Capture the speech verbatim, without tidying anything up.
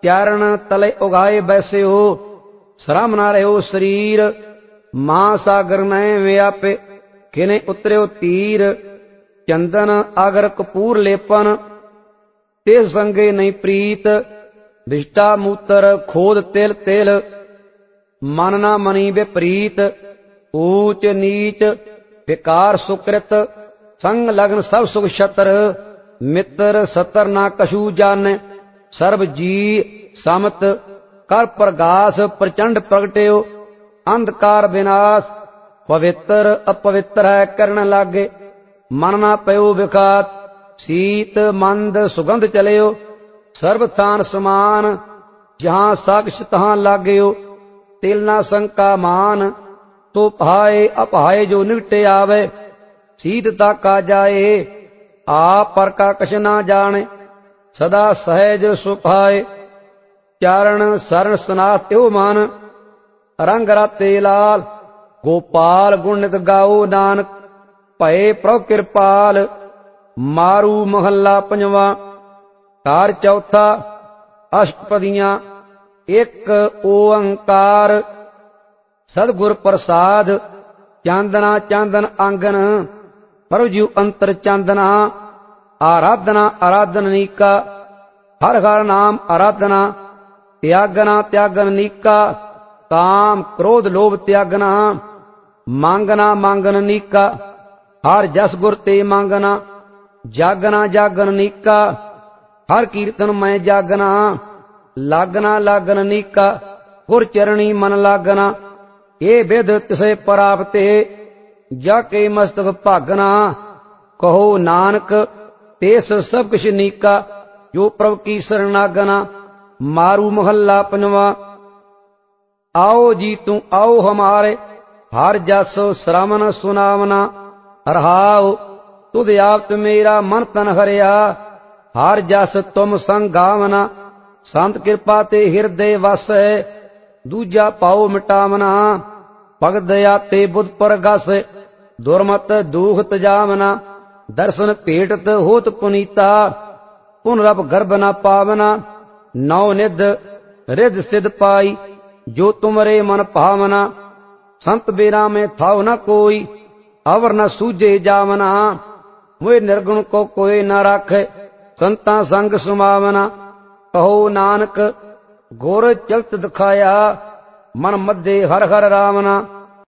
त्यारण तले उगाए बैसे हो, श्रम न रहो शरीर, महासागर नए व्यापे, किने उतरे तीर, चंदन आगर कपूर लेपन, ते संगे नहीं प्रीत, विष्टा मूत्र खोद तिल तिल, मन ना मनी विपरीत, ऊच नीच विकार सुकृत, संग लगन सब सुख छतर, मित्र सतर ना कछु जाने, सर्व जी समत, कर प्रगास प्रचंड प्रगट्यो, अंधकार विनाश, पवित्र अपवित्र है करण लागे, मन ना पयो विखात, शीत मंद सुगंध चलियो, सर्व थान समान, जहां साक्ष तहां लाग्यो, तिल ना शंका मान, तो भाए अपाए जो निकटे आवे, शीतता का जाए, आप पर का कछ ना जाने, सदा सहज सुभाए, चारण शरण सनाथ त्यो मान, रंग राते लाल, गोपाल गुणित गाओ नानक, भये प्रभु कृपाल, मारू महला पंजवा। कार चौथा, अष्टपदियां, एक ओंकार, सदगुर प्रसाद, चांदना चांदन आंगन, प्रभु जीव अंतर चांदना, आराधना आराधनीका, हर हर नाम आराधना, त्यागना त्यागन नीका, काम क्रोध लोभ त्यागना, मांगना मांगन नीका, हर जस गुर ते मांगना, जागना जागन नीका, हर कीर्तन मैं जागना, लागना लागन नीका, गुर चरणी मन लागना, ये विद तिसे प्राप्ते, जाके मस्तक भागना, कहो नानक तेस सब कुछ नीका, जो प्रभु की शरणागना, मारू महल्ला पंजवा। आओ जी तू आओ हमारे, हर जस श्रवण सुनावना, रहाओ तुद आप मेरा मन तन हरिया, हर जस तुम संग गावना, संत कृपा ते हृदय वस है, दूजा पाओ मिटावना, भगत दया ते बुध परगस, दुर्मत दुख तजावना, दर्शन भेटत होत पुनीता, पुनरप गर्भ न पावना, नौ निध रिध सिद्ध पाई, जो तुमरे मन भावना, संत बेरा में थाव न कोई, अवर न सूझे जावना, मुझे निर्गुण को कोई न राखे, संता संग सुमावना, कहो नानक गुर चलत दिखाया, मन मध्य हर हर रावना,